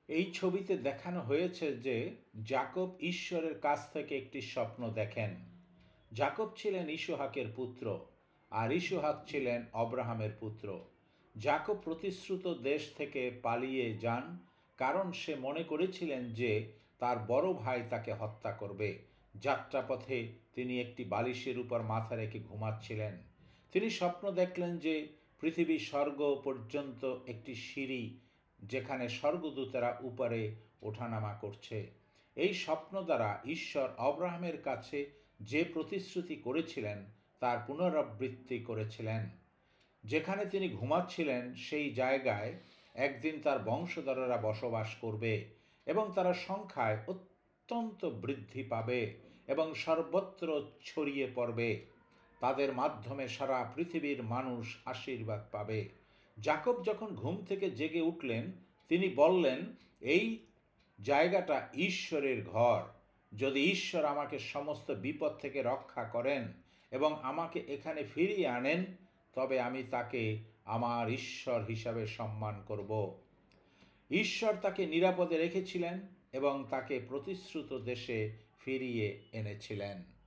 এই ছবিতে দেখানো হয়েছে যে যাকব ঈশ্বরের কাছ থেকে একটি স্বপ্ন দেখেন। যাকব ছিলেন ইসহাকের পুত্র, আর ইসহাক ছিলেন অব্রাহামের পুত্র। যাকব প্রতিশ্রুত দেশ থেকে পালিয়ে যান, কারণ সে মনে করেছিলেন যে তার বড় ভাই তাকে হত্যা করবে। যাত্রাপথে তিনি একটি বালিশের উপর মাথা রেখে ঘুমাচ্ছিলেন। তিনি স্বপ্ন দেখলেন যে পৃথিবী স্বর্গ পর্যন্ত একটি সিঁড়ি, যেখানে স্বর্গদূতেরা উপরে ওঠানামা করছে। এই স্বপ্ন দ্বারা ঈশ্বর অব্রাহামের কাছে যে প্রতিশ্রুতি করেছিলেন তার পুনরাবৃত্তি করেছিলেন। যেখানে তিনি ঘুমাচ্ছিলেন সেই জায়গায় একদিন তার বংশধরেরা বসবাস করবে এবং তারা সংখ্যায় অত্যন্ত বৃদ্ধি পাবে এবং সর্বত্র ছড়িয়ে পড়বে। তাদের মাধ্যমে সারা পৃথিবীর মানুষ আশীর্বাদ পাবে। যাকব যখন ঘুম থেকে জেগে উঠলেন, তিনি বললেন, এই জায়গাটা ঈশ্বরের ঘর। যদি ঈশ্বর আমাকে সমস্ত বিপদ থেকে রক্ষা করেন এবং আমাকে এখানে ফিরিয়ে আনেন, তবে আমি তাকে আমার ঈশ্বর হিসাবে সম্মান করব। ঈশ্বর তাকে নিরাপদে রেখেছিলেন এবং তাকে প্রতিশ্রুত দেশে ফিরিয়ে এনেছিলেন।